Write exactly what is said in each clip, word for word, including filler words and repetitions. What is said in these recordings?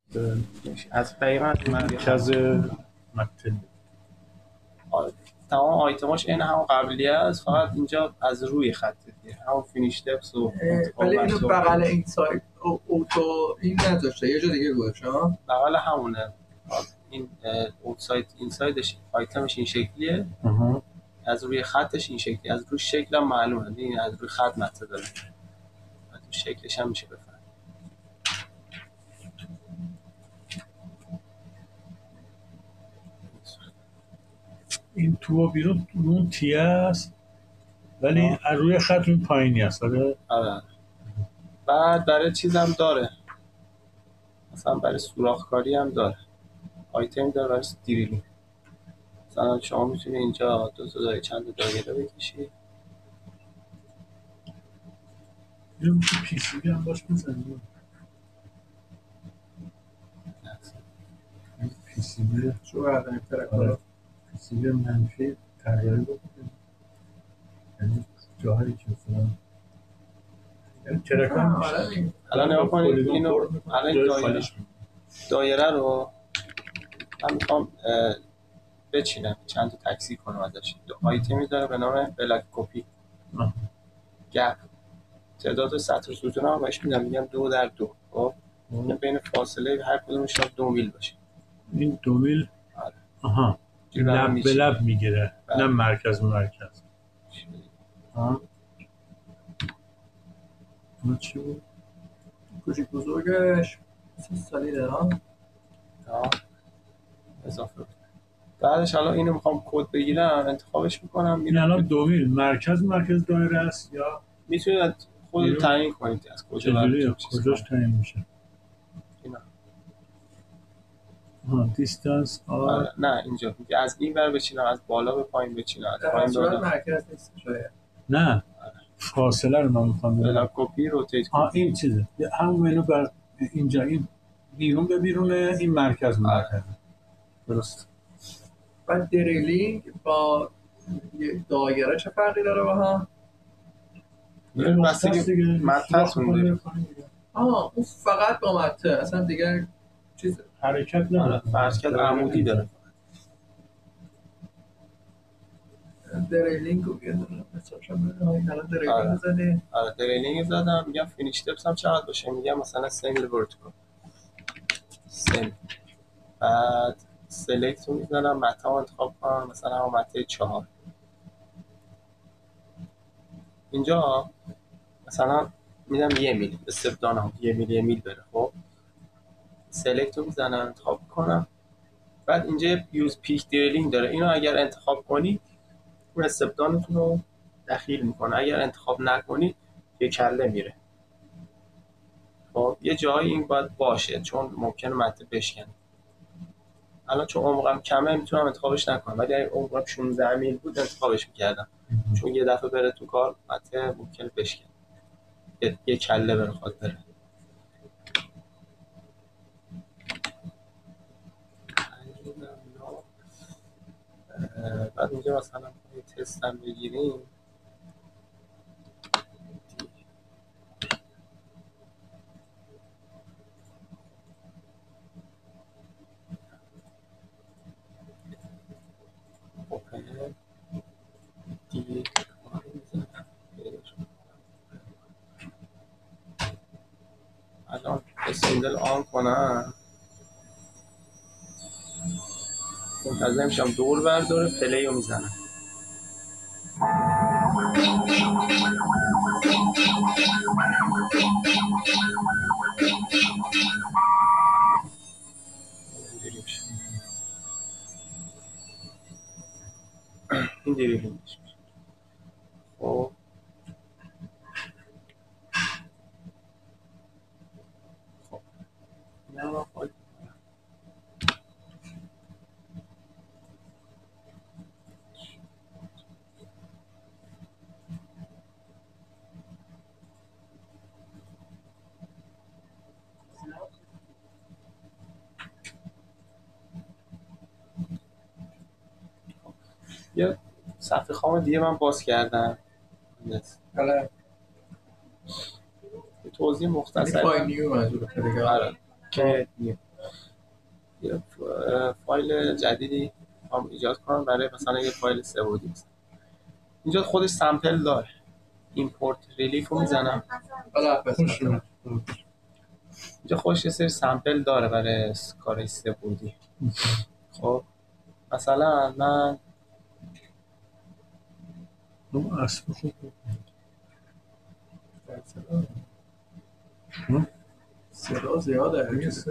از دقیقا از مرکز متن تمام آیتماش این هم قبلیه است، فقط اینجا از روی خط دیگه همون فینیش تپس و ولی اینو بغل این سایت اوتو این نذاشته، یه جا دیگه گذاشته ها بغل همونه. این اوت سایت این سایدش آیتمش این شکلیه، اها از روی خطش این شکلی، از روی شکلم معلومه این از روی خط مته داره، از روی شکلش هم میشه بفهم. این تو و بیرون اون تیه است ولی از روی خط اون پایینی است. آره آره. بعد برای چیزم داره، مثلا برای سوراخ‌کاری هم داره، آیتم داره برای دریلینگ. مثلا شما میتونی اینجا دو تا دایره چند تا دایره بکشی. اینو میشه پی سی بی هم باش بزنیم. پی سی بی شو برداریم آره پی سی بی منفی طراحی بکنیم، یعنی جاهایی که مثلا یعنی ترکان میشه. الان نگاه کنید اینو، الان دایره دایره رو من میخوام بچینم چند تا تکثیر کنم ازش. آیتمی داره به نام بلک کپی گپ، تعداد سطر ستون هم بهش میدم، میگم دو در دو. خب بین فاصله هر کدومش دو میل باشه. این دو میل آره. آها لب به لب میگیره نه مرکز مرکز. آها اون چی بود؟ کوچیک بزرگش سی سالی داره ها آه. اضافه بعدش الان اینو میخوام کد بگیرم انتخابش میکنم. این الان دو میل مرکز مرکز دایره است یا میتونید خودت تعیین کنید از کجا براتون کجاش تعیین میشه؟ اینا ها دیستانس آر نه اینجا میگه از این ور بچینم، از بالا به پایین بچینم، از پایین به بالا. مرکز نیست شاید. نه فاصله رو من میخوام ببینم. بلاک کپی روتیت آ این چیزه همون منو بر اینجا این بیرون به بیرونه این مرکز مرکز درست. بعد دریلینگ با دایره چه فرقی داره با هم؟ این بستگی متتون داره. آها اون فقط با مته اصلا دیگه چیز حرکت نداره، حرکت عمودی داره. دریلینگ رو بیادم مثلا الان دریلینگ زده. آره دریلینگ زدم، میگم فینیش تپس هم چقدر باشه، میگم مثلا سنگل ورتیکال سن. بعد سلکت رو میزنم، مته رو انتخاب کنم، مثلا هم مته چهار. اینجا مثلا میدم یه میل استبدان هم یه میل یه میل بره. خب سلکت رو میزنم انتخاب کنم، بعد اینجا یوز پیک دریلینگ داره، اینو اگر انتخاب کنی اون استبدانتون رو دخیل میکنه، اگر انتخاب نکنی یه کله میره. خب یه جایی این باید باشه چون ممکنه مته بشکنه. الان چون عمقم کمه میتونم انتخابش نکنم، ولی اگه عمقم شانزده میل بود انتخابش میکردم چون یه دفعه بره تو کار مته ممکنه بشکنه، یه, یه کله بخواد بره. بعد اینجا مثلا یه تست هم بگیریم. اوپن دیگه الان اسندل آن کنم، منتظر میشم دور برداره، پلی رو میزنم. این دیگه میشه. خب خب نه ما خواهد یه صفحه خام دیگه من باز کردم. بله توضیح مختصر پای نیو منظور دیگه. آره که یه فایل جدیدی هم ایجاد کنم برای مثلا یه فایل سه بعدی. اینجا خودش سامپل داره. ایمپورت ریلیف رو میزنم. حالا خوش بسم شد. اینجا خودش یه سری سامپل داره برای کار سه بعدی. خب مثلا من اون اصل خوب بود. صدا زیاده. یه صدا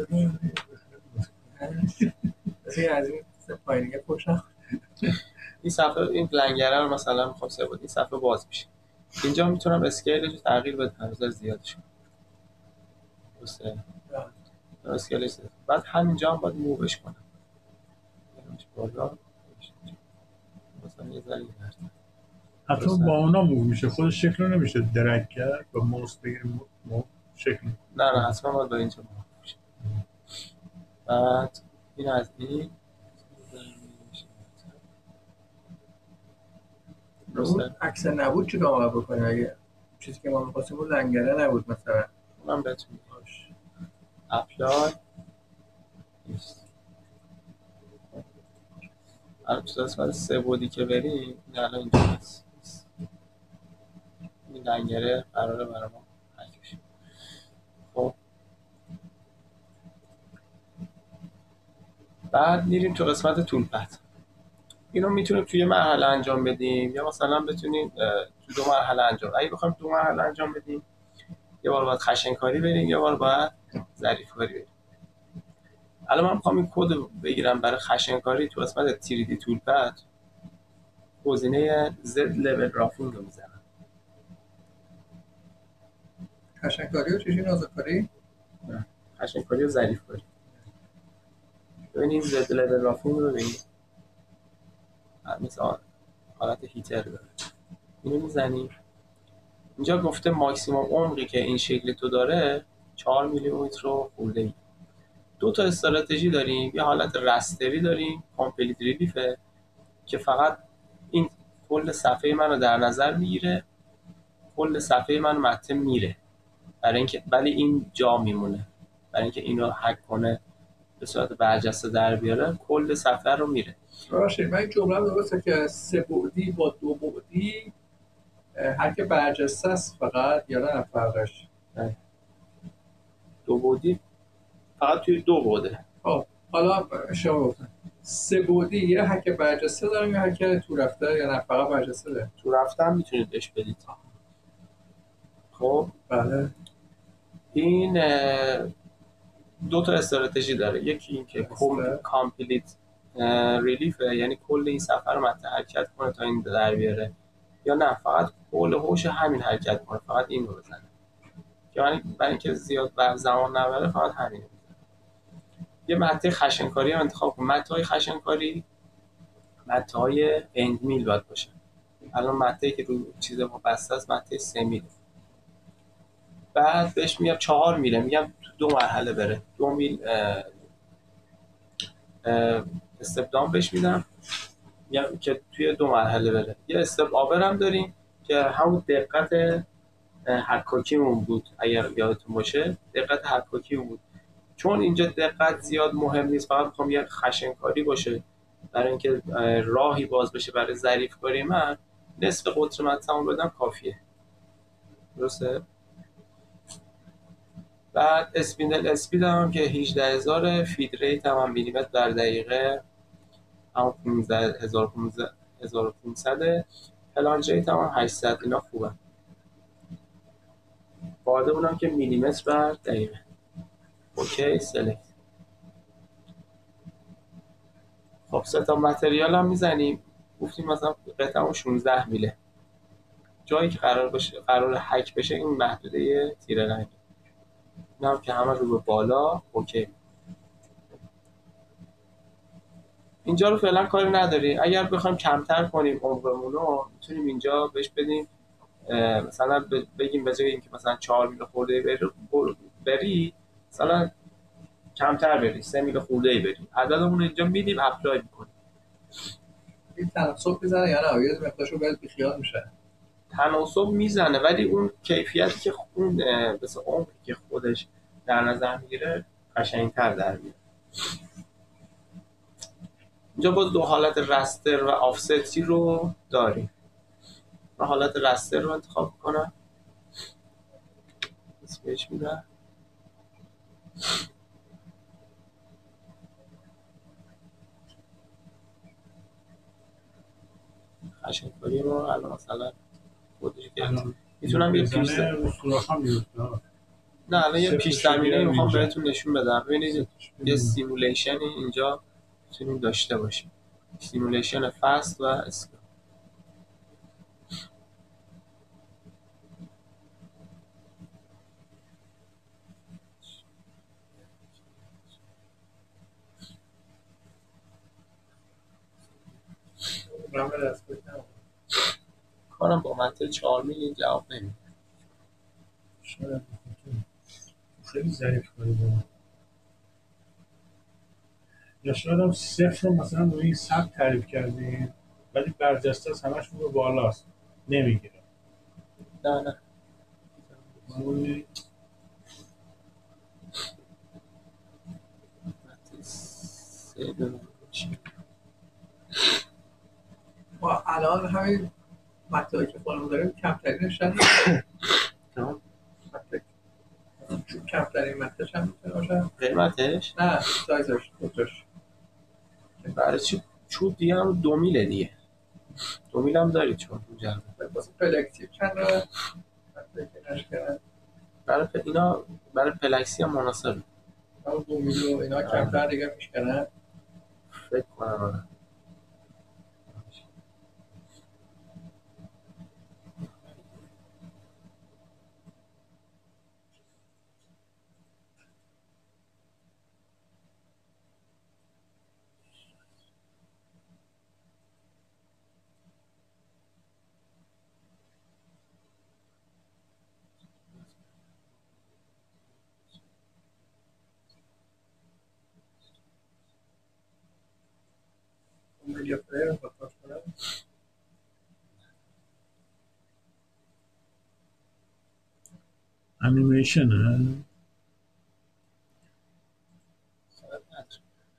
مثل از این پایینیه پشتم. این صفحه این لنگره رو مثلا میخوام سه بعدی این صفحه باز میشه. اینجا میتونم اسکیلش رو تغییر بدم بذار زیادش کنم. درسته؟ اسکیلش زیاد. بعد همینجا هم باید مووش کنم. ببرمش بالا. مثلا یه ذره اینورتر. حتی با اونا موو میشه، خودش شکل رو نمیشه درک کرد با موس بگیریم موو شکل. نه نه حتما باید با اینجا موو بشه. بعد این از این اون عکس نبود چی کار بکنه؟ اگه چیزی که ما می‌خواستیم اون لنگره نبود مثلا من بهتون باش اپلای نیست. الان تو قسمت سه بعدی که بریم این الان اینجا هست. این لنگره قراره برای ما حک بشه. خب بعد میریم تو قسمت تولپد. اینو میتونیم توی مرحله انجام بدیم یا مثلا بتونیم تو دو مرحله انجام. اگه بخوایم دو مرحله انجام بدیم یه بار باید خشنکاری بریم یه بار باید ظریف‌کاری بریم. الان من میخوام این کد رو بگیرم برای خشنکاری تو قسمت تری دی تولپد. گزینه Z level رافینگ رو میزنم. خشنکاری و چیزی نازکاری؟ خشنکاری و ظریف‌کاری. ببینید Z level رافینگ رو ببینید. مثل حالت هیتر داره. اینو میزنیم. اینجا گفته ماکسیموم عمقی که این شکل تو داره چهار میلیمتر رو خورده ای. دو تا استراتژی داریم. یه حالت رستری داریم کامپلیت ریلیفه که فقط این کل صفحه منو در نظر میگیره، کل صفحه منو مته میره برای اینکه ولی این جا میمونه برای اینکه اینو هک کنه به صورت برجسته در بیاره کل صفحه رو میره. باشه من این جمله درسته که سه بعدی با دو بعدی هک برجسته است فقط یا نه فرقش؟ دو بعدی فقط توی دو بعده. خب حالا شما گفتن سه بعدی یه هک برجسته داریم یا هک تو رفته یا نه فقط برجسته داره؟ تو رفتن میتونید بهش بدید. خب بله این دو تا استراتژی داره. یکی این که کامپلیت ریلیفه یعنی کل این صفحه رو مت حرکت کنه تا این در بیاره یا نه فقط کل هوش همین حرکت کنه فقط این رو بزنه که یعنی برای اینکه زیاد بر زمان نبره فقط همین رو بزنه. یه مته خشنکاری هم انتخاب کن. مته های خشنکاری مته های اند میل باید باشه. الان مته که رو چیز ما بسته است مته سه میل. بعد بهش میگم چهار میله میگم تو دو مرحله بره. دو میل استپ بهش میدم میگم که توی دو مرحله بره. یه استپ آور هم داریم که همون دقت حکاکیمون بود اگر یادتون باشه دقت حکاکیمون بود چون اینجا دقت زیاد مهم نیست فقط میخوام یه خشنکاری باشه برای اینکه راهی باز بشه برای ظریف‌کاری من نصف قطر متن بدم کافیه. درسته؟ بعد اسپیندل اسپید هم که هجده هزار فید ریت هم میلیمتر در دقیقه هم پانزده هزار و پانصد پلانج ریت هم هشتصد اینا خوبه. باده اونم که میلیمتر بر دقیقه. اوکی سلکت. خب سه تا متریال هم میزنیم گفتیم مثلا قطعه شانزده میله جایی که قرار باشه قرار هک بشه این محدوده تیره رنگ این هم که همه رو به بالا. اوکی اینجا رو فعلا کاری نداری. اگر بخوایم کمتر کنیم عمرمون رو میتونیم اینجا بهش بدیم مثلا بگیم به جای اینکه مثلا چهار میله خورده بری, بری مثلا کمتر بری سه میله خورده ای بری عددمون اینجا میدیم اپلای میکنیم. این تناسب میزنه یا نه یه مقدارشو باید بیخیال میشه؟ تناسب میزنه ولی اون کیفیتی که اون مثلا عمقی که خودش در نظر میگیره قشنگتر در میاد. اینجا باز دو حالت رستر و آفستی رو داریم. من حالت رستر رو انتخاب کنم، اسمش میدم خشنکاری رو. الان مثلا خودش که الان میتونم یه پیش بزنه رو سوراخ هم میفته. نه الان یه پیش صفرشو زمینه بیارم میخوام اینجا. بهتون نشون بدم. ببینید صفرش یه بیارم. سیمولیشنی اینجا میتونیم داشته باشیم، سیمولیشن فست و اسکیل. من به دست بکنم. کارم با مته چهار میل جواب نمیده. شاید خیلی ظریف کاری دارم، یا شاید هم صفر رو مثلا روی این سب تعریف کردیم ولی برجسته از همش رو بالاست نمیگیره. نه نه معمولی مته سه ببینم چی. ما الان همین متایی که خودمون داریم کمترینش هم تمام. کمترین متش هم میتونه باشه. قیمتش نه سایزش دوتاش برای چی؟ چوب دیگه هم دو میله دیگه، دو میل هم دارید چون اونجا واسه پلکسی چنده متایی که نشکنن برای پ- اینا برای پلکسی هم مناسبه همون دو میلو اینا کمتر دیگه میشکنن. فکر کنم. آره. اون میدیا پلیر رو بخواست کنم. انیمیشنه. شاید نداره.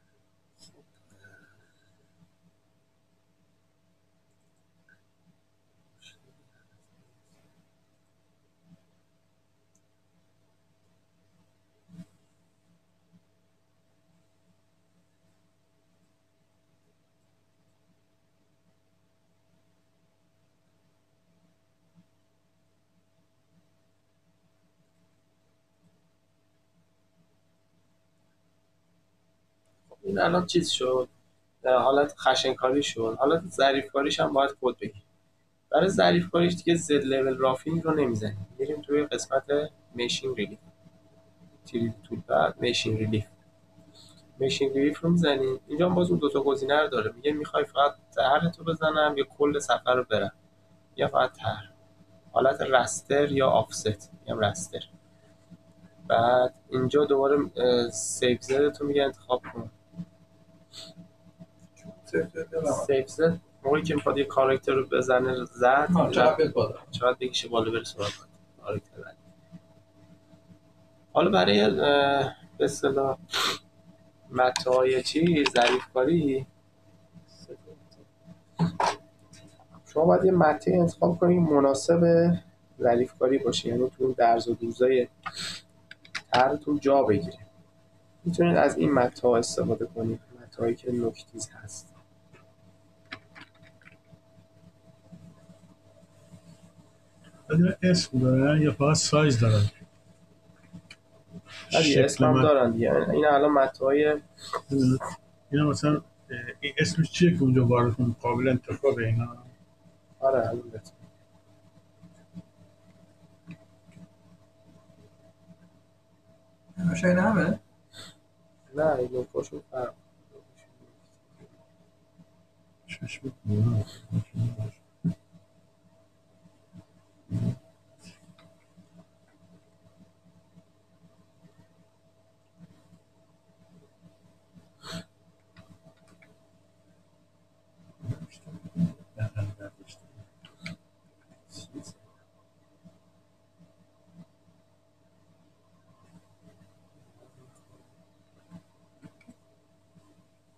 این الان چیز شد، در حالت خشنکاری شد. حالت ظریفکاریش هم باید کد بگیم. برای ظریفکاریش دیگه زد لول رافینگ رو نمیزنیم، میریم توی قسمت مشین ریلیف، تری تول بعد مشین ریلیف. مشین ریلیف رو میزنیم. اینجا هم باز اون دو تا گزینه رو داره، میگه میخوای فقط طرح تو بزنم یا کل سفر رو برم، یا فقط طرح. حالت رستر یا آفست، میگم رستر. بعد اینجا دوباره سیف زد تو میگه انتخاب کن. سیف زد موقعی که میخواد یه کاراکتر رو بزنه زد ها چقدر بیاد بالا. چقدر بکشه بالا بره سراغ کاراکتر بعد. حالا برای اه، به اصطلاح متاهای چی ظریفکاری شما باید یه مته انتخاب کنید مناسب ظریفکاری باشه، یعنی تو اون درز و دوزای طرحتون جا بگیره. میتونید از این متاها استفاده کنید، متاهایی که نوک‌تیز هست. بدون اسم دارن یا فقط سایز دارن؟ دیگه اسم شکل هم من دارن دیگه. این الان متاهای اینا مثلا اه، این اسمش چیه که اونجا وارد کنیم قابل انتخاب اینا؟ آره الان بهتون باشه این همه نه این نوکاشون فرق چشم بونا.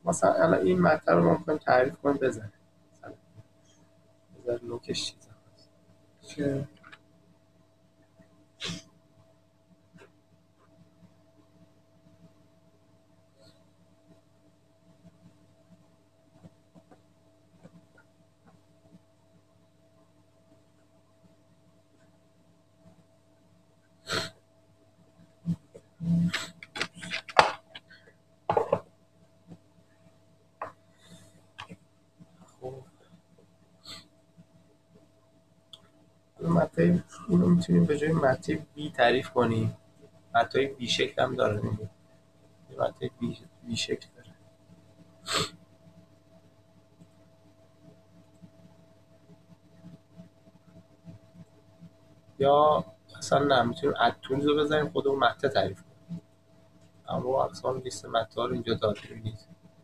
مثلا الان این مطلب رو ما می‌خوایم تعریف کنیم بزنیم، مثلا بذار نوکش چیزا چه خب مته اینو میتونیم به جای مته بی تعریف کنیم. مته بی شکل هم داره دیگه، مته بی بی شکل داره. یا اصلا نه، میتونیم اد تولز رو بزنیم خودمون مته تعریف کنیم. اما اقسام لیست مته ها رو اینجا داده ببینید.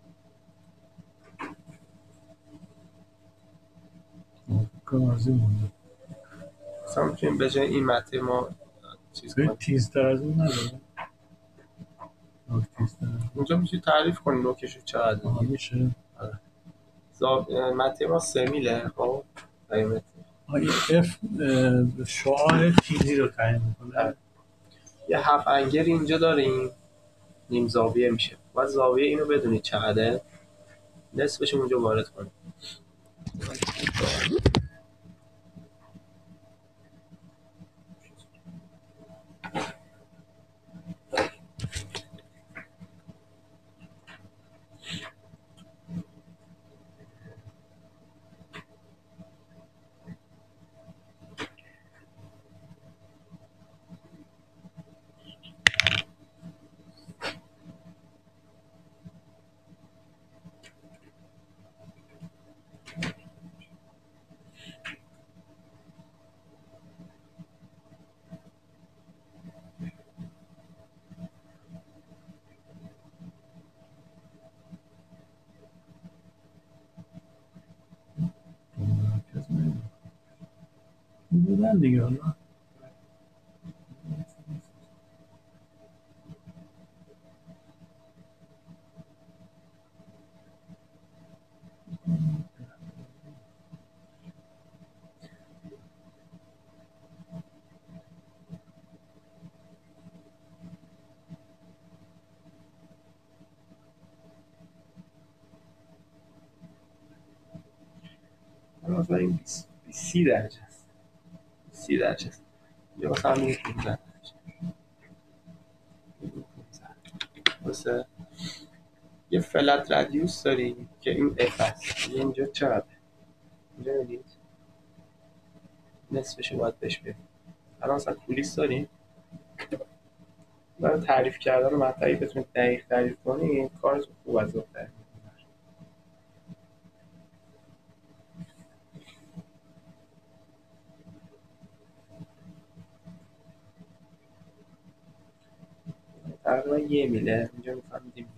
کام از این مونده مثلا میتونیم به جای این مته ما چیز به کنیم. تیزتر از اون نداره نوک تیزتر اونجا میتونید تعریف کنیم نوکش چقدر آها دیگه. میشه زا- مته ما سه میله. خب قیمت آها این اف اه، شعاع تیزی رو تعیین میکنه یه هفت انگل اینجا داریم، نیم زاویه میشه. باید زاویه اینو بدونید چقدره، نصفش اونجا وارد کنید. مرکز نمیده این بودن دیگه حالا مثلا این سی درجه است، سی درجه است. یا مثلا میگه پانزده درجه. یه فلت رادیوس داریم که این اف هست. اینجا چقدر؟ اینجا ببینید نصفش رو باید بهش بدیم. الان مثلا کولیس داریم، برای تعریف کردن و مطلبی بتونید دقیق تعریف کنید کارتون خوب از اون تعریف کنید. تقریبا یه میله اینجا میفهمیدیم.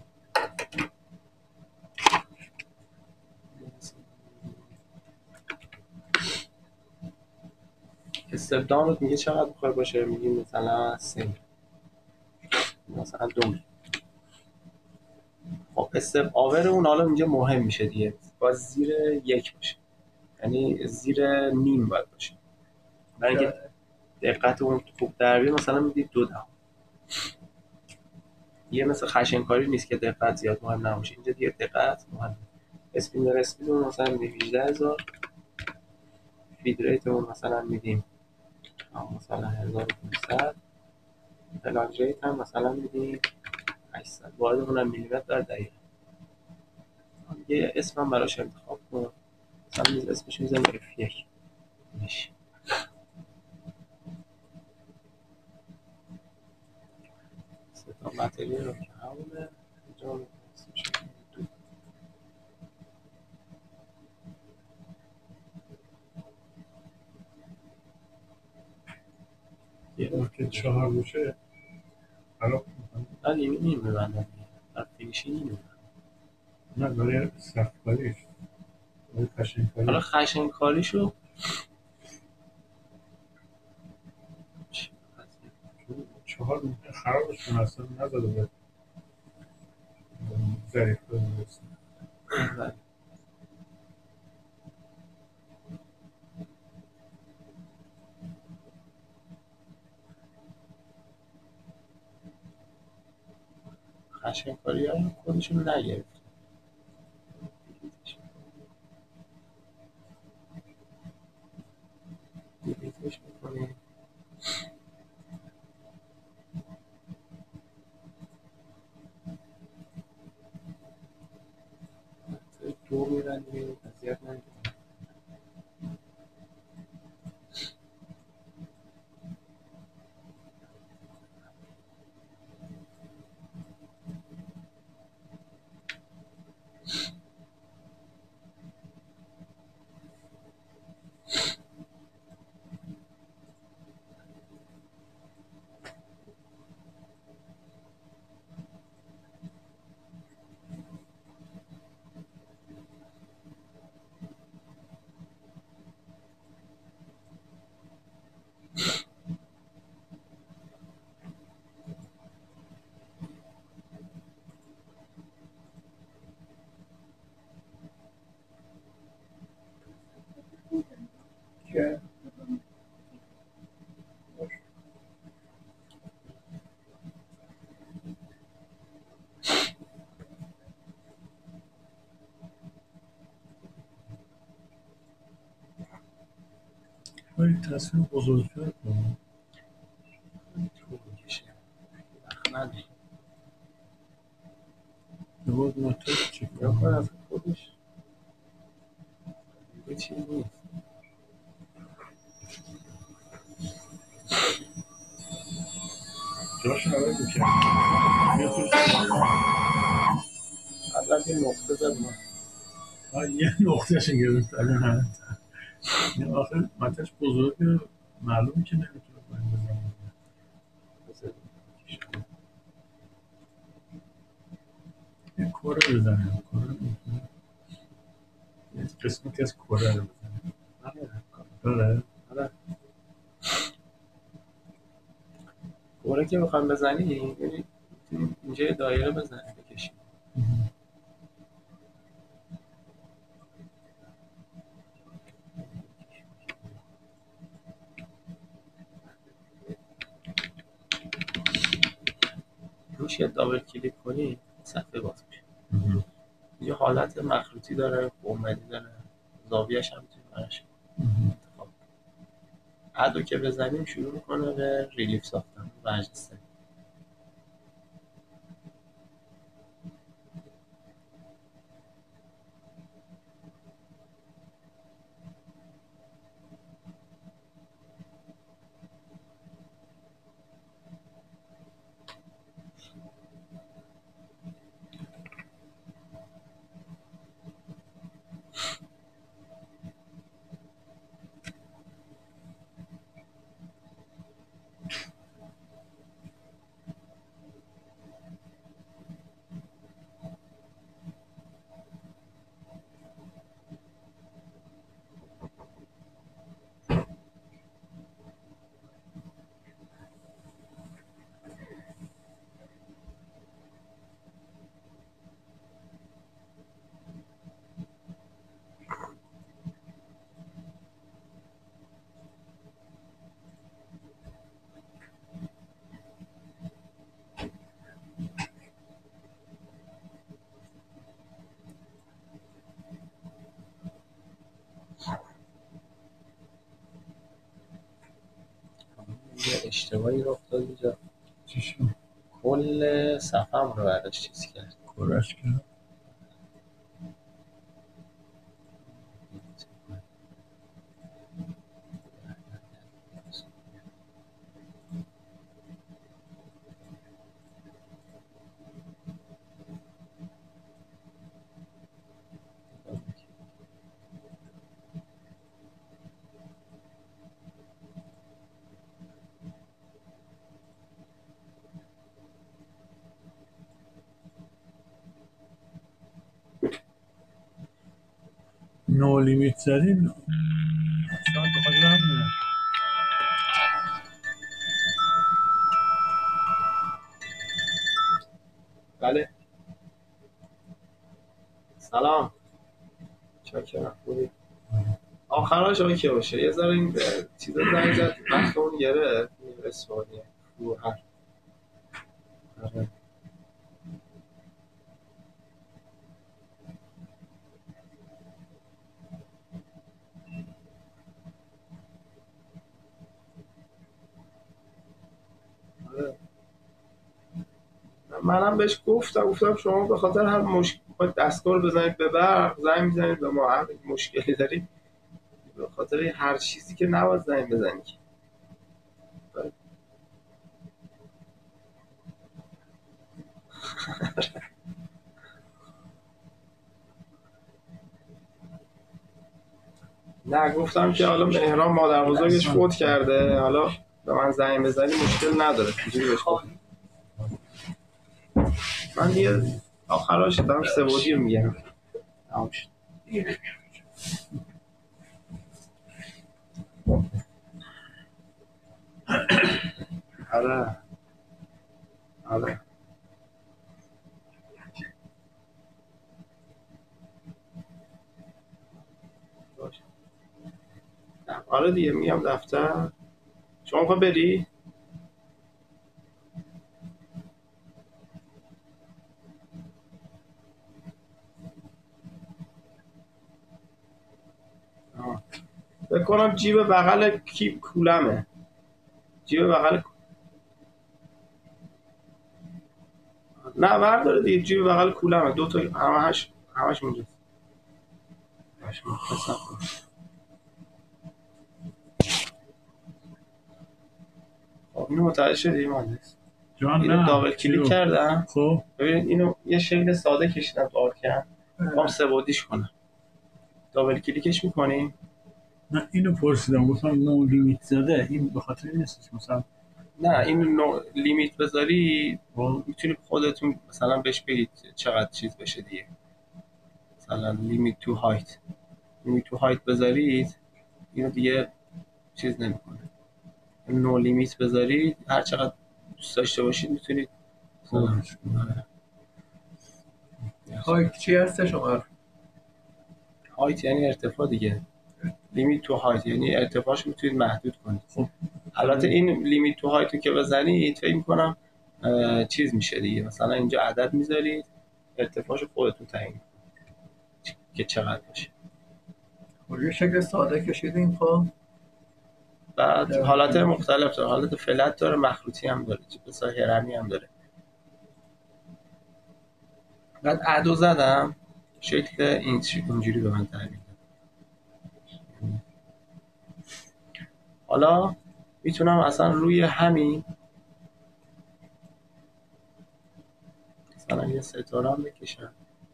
استبدان رو میگه چقدر بخواه باشه، میگیم مثلا سه میل، مثلا دو میل. خب استپ آور اون حالا اینجا مهم میشه دیگه، باید زیر یک باشه، یعنی زیر نیم باید باشه. برای اینکه دقت اون خوب در بیاد مثلا میدید دو دهم. یه مثل خشنکاری نیست که دقت زیاد مهم نباشه، اینجا دیگه دقت مهم. اسپین در اسپین اون مثلا میدیم هجده هزار، فید ریت اون مثلا میدیم مثلا هزار و پانصد، پلاگ ریت هم مثلا میدیم هشتصد. وارد اونم میلیمتر در دقیقه. یه اسم هم براش انتخاب کن، مثلا میز اسمش میزنیم اف یک میشه. ستا متریال رو که همونه اینجا اسمش دو. یه که چهار باشه خراب میکنه نه نیمی نیم ببندم در فینیشی نیم ببندم. نه برای سختکاریش برای حالا خشنکاریش خشنکاریشو چهار میتونه خرابش کنه اصلا نزده باید ظریف کنه بله. خشنکاری ها خودشون نگرفت. دیلیتش میکنیم. دو میبندیم اذیت نگیم. که باید تصویر بزرگتر کنم. طول میکشه. وقت نداریم. یه بار مطلب چی یا کار از کنم. خودش دیگه چیزی نیست. جاشو عوض میکنم. بیا توش اول یه نقطه زد ما. آه، یه نقطهش گرفت الان. این آخر متش بزرگه، معلومه که نمیتونه پایین بزنم. بذار. یه کره بزنم. کره میتونه یه قسمتی از کره رو بزنم. آره. داره؟ آره. کوره که میخوام بزنی یعنی میتونی اینجا یه دایره بزنی بکشی. روش یه دابل کلیک کنی صفحه باز میشه. مهم. یه حالت مخروطی داره، قومتی داره، زاویه‌اش هم میتونی براش مهم. انتخاب کنی. ادو که بزنیم شروع میکنه به ریلیف ساختن برجسته. یه اشتباهی رخ داد اینجا. چی شد؟ کل صفحه رو براش چیز کرد. کرهش کرد. نو لیمیت زدین شاید بخاطر همونه. بله سلام چاکرم خوبی آخراش آقای که باشه یه ذره این چیزا زنگ زد وقت اون گره اسفانیه فوهر آره آره. منم بهش گفتم گفتم شما به خاطر هر مشکل دستگاه رو بزنید به برق زنگ میزنید به ما، هر مشکلی دارید به خاطر هر چیزی که نباید زنگ بزنید. نه گفتم که حالا مهران مادر بزرگش فوت کرده، حالا به من زنگ بزنی مشکل نداره اینجوری بهش گفتم. من دیگه آخراش دارم سه رو میگم تمام شد. آره آره باشه. آره دیگه میگم دفتر. شما میخوای بری؟ آه. فکر کنم جیب بغل کی کولمه، جیب بغل نه برداره دیگه، جیب بغل کولمه دو تا همش همش اونجاست. همش متصل کن. خب اینو متوجه شدی مهندس؟ جان اینو نه دابل کلیک چیو؟ کردم. خب ببین اینو یه شکل ساده کشیدم تو آرکم میخوام سه بعدیش کنم. دابل کلیکش میکنیم. نه اینو پرسیدم گفتم نو لیمیت زده این به خاطر این نیستش مثلا نه این نوع لیمیت بذاری با میتونی خودتون مثلا بهش بگید چقدر چیز بشه دیگه، مثلا لیمیت تو هایت لیمیت تو هایت بذارید اینو دیگه چیز نمیکنه. نو لیمیت بذارید هر چقدر دوست داشته باشید میتونید مثلا پرش کنم. هایت چی هست شما؟ هایت یعنی ارتفاع دیگه، لیمیت تو هایت یعنی ارتفاعش میتونید محدود کنید. خب البته این لیمیت تو هایت رو که بزنید فکر می‌کنم چیز میشه دیگه، مثلا اینجا عدد میذارید ارتفاعش خودتون تعیین کنید که چقدر باشه. خب یه شکل ساده کشیدیم. خب بعد حالت مختلف داره، حالت فلت داره، مخروطی هم داره، مثلا هرمی هم داره. بعد عدو زدم شکل این اینجوری به من تعیین داد. حالا میتونم اصلا روی همین مثلا یه ستاره هم بکشم،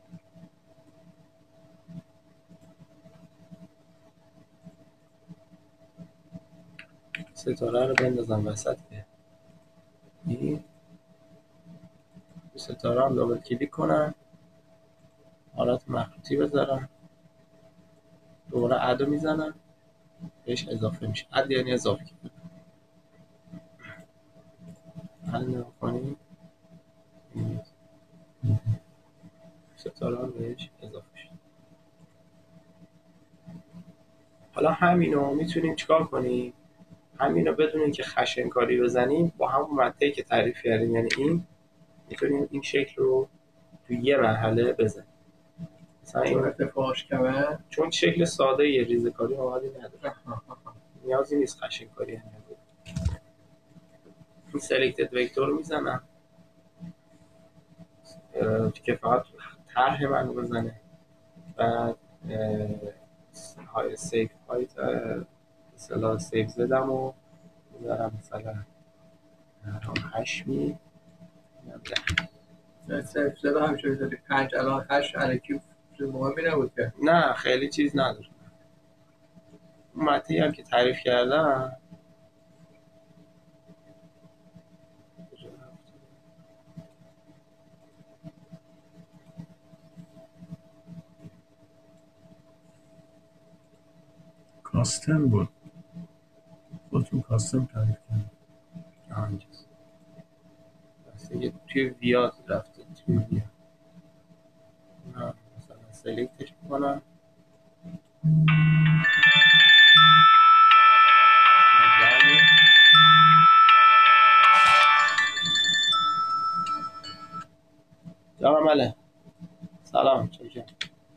ستاره رو بندازم وسط که این ستاره هم دابل کلیک کنم، حالت مخروطی بذارم، دوباره عدو میزنم بهش اضافه میشه. عد یعنی اضافه کردن. حل نمی‌کنی ستاره هم بهش اضافه شد. حالا همینو میتونیم چیکار کنیم؟ همینو بدون اینکه خشنکاری بزنیم با همون منطقی که تعریف کردیم، یعنی این میتونیم این شکل رو تو یه مرحله بزنیم. مثلا این ارتفاعش کمه چون شکل ساده یه ریزه‌کاری اومدی نداره، نیازی نیست خشنکاری هم نداره. این سلکتد وکتور رو میزنم که فقط طرح من رو بزنه. بعد های سیف هایت مثلا سیف زدم و میذارم مثلا هشت می سیف زده همیشه داری پنج الان هشت علکی مهمی نبود که. نه خیلی چیز نداره. اون متنی هم که تعریف کردم کاستم بود خودتون کاستم تعریف کنید آنجاست بس دیگه توی ویاد رفته توی ویاد نه مثلا سلکتش میکنم، جانم بله سلام چکر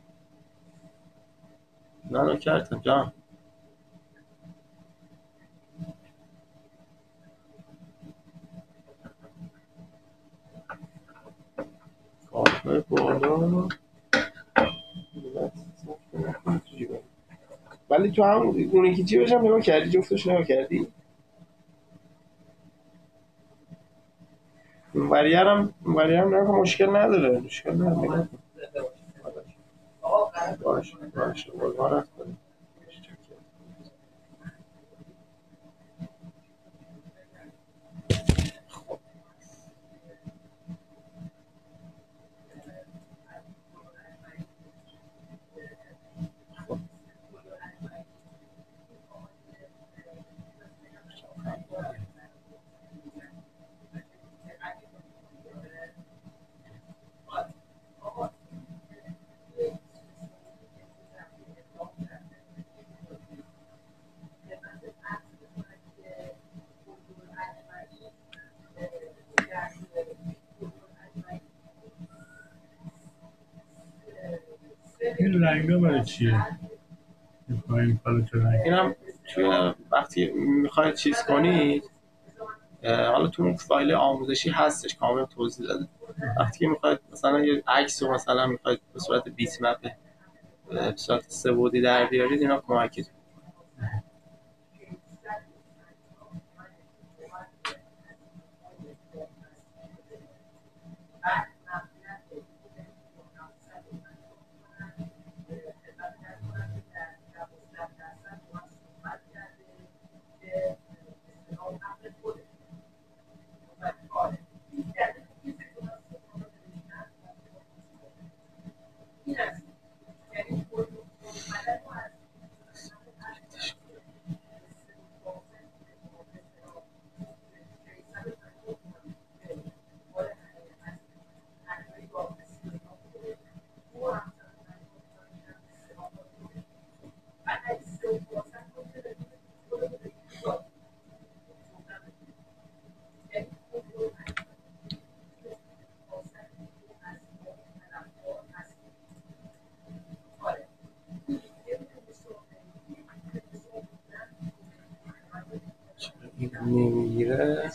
نه نکرتم جان کارهای بالا ولی تو هم اون یکی جیبش هم نگاه کردی؟ جفتش نگاه کردی؟ اون وریم اون وریم نگاه مشکل نداره مشکل نداره نگاه کن باشه باشه قربانت کنم این رنگ ها برای چیه؟ این پایین پالت رنگ اینم توی وقتی میخواید چیز کنید حالا تو اون فایل آموزشی هستش کامل توضیح داده وقتی که میخواید مثلا یه عکس رو مثلا میخواید به صورت بیت مپ به صورت سه بعدی در بیارید اینا کمکتون این نمیگیره